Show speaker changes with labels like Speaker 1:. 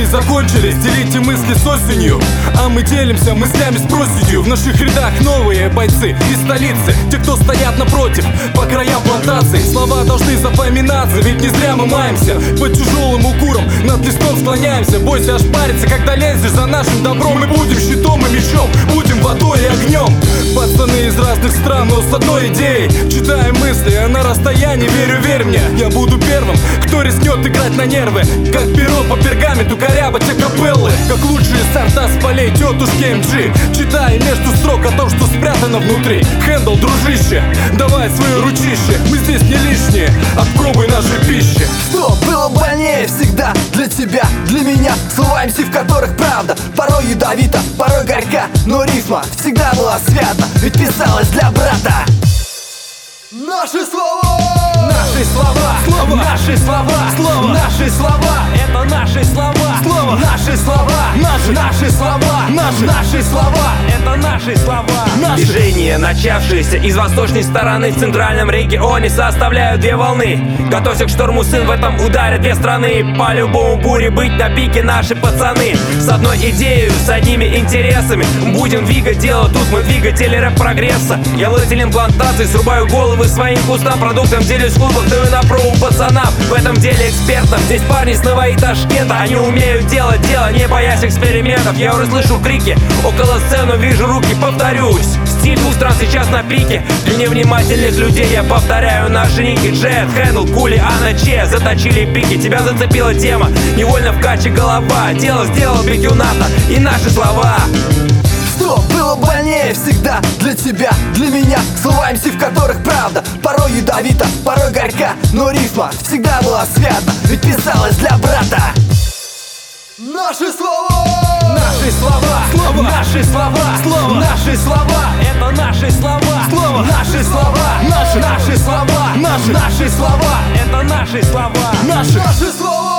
Speaker 1: закончились, делите мысли с осенью, а мы делимся мыслями с проседью. В наших рядах новые бойцы из столицы, те, кто стоят напротив, по краям плантаций. Слова должны запоминаться, ведь не зря мы маемся. Под тяжелым укуром над листом склоняемся. Бойся ошпариться, когда лезешь за нашим добром. Мы будем щитом и мечом, будем водой и огнем. Пацаны из разных стран, но с одной идеей. Читаем мысли, а на расстоянии, верь мне, я буду первым, кто рискнет играть на нервы, как перо по пергаменту корябать акапеллы, как лучшие сорта с полей тетушки МГ. Читай между строк о том, что спрятано внутри. Хэндл, дружище, давай свое ручище, мы здесь не лишние, отпробуй нашей пищи.
Speaker 2: Что было больнее всегда для тебя, для меня? Слова МС, в которых правда порой ядовита, порой горька, но рифма всегда была свята, ведь писалась для брата. Наши слова!
Speaker 3: Наши слова! Наши слова! Наши слова! Это наши слова! Наши слова! Наши слова! Наши слова! Это наши слова! Движение, начавшееся из восточной стороны, в центральном регионе составляют две волны. Готовься к шторму, сын, в этом ударе две страны. По-любому буре быть на пике наши пацаны. С одной идеей, с одними интересами будем двигать дело, тут мы двигатели рэп-прогресса. Я властелин плантаций, срубаю головы своим кустам, продуктом делюсь в клубах, даю на пробу пацанам. В этом деле экспертам, здесь парни с Новой Ташкента. Они умеют делать дело, не боясь экспериментов. Я уже слышу крики, около сцены вижу руки, повторюсь. Стиль двух стран сейчас на пике. Для невнимательных людей я повторяю наши ники. Джет, Хэндл, Кули, Анна Че заточили пики. Тебя зацепила тема, невольно в каче голова. Дело сделал бит Юната и наши слова.
Speaker 2: Что было больнее всегда для тебя, для меня? Слова МС, в которых правда порой ядовита, порой горька, но рифма всегда была свята, ведь писалась для брата. Наши слова!
Speaker 3: Наши слова! Наши слова! Наши слова! Это наши слова! Наши слова! Наши слова! Наши слова! Это наши слова!
Speaker 2: Наши слова!